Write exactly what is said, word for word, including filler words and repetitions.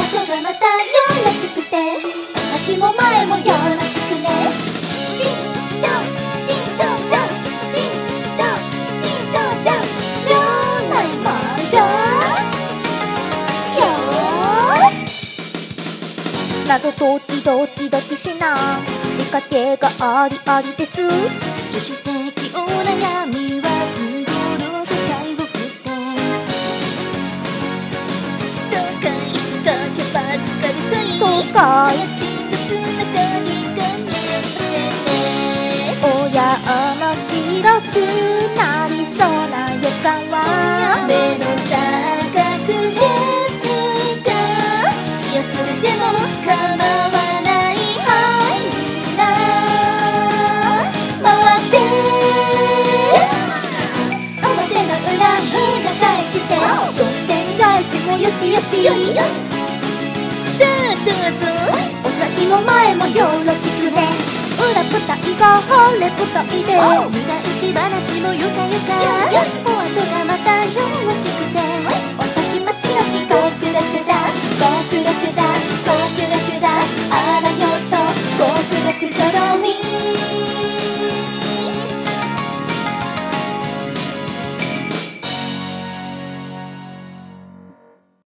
後がまたよろしくて、お先も前もよろしくね。チンとチンとシャチンとチンとシャ場内もんじゃよー。謎ドキドキドキしな仕掛けがありありです。女子的お悩みはすごろく最後振って、そうかいつかけば疲れさい、そうかい怪しい夏中にかみ合わせて、親面白くなりそうな予感は目の錯覚ですが、いやそれでも構わない。はいみんな回って表の裏裏返してどんでん返しもよしよしよいよ。さあどうぞお先も前もよろしくね。裏舞台が晴れ舞台で無駄打ち話もよかよか、お後がまたよろしくて、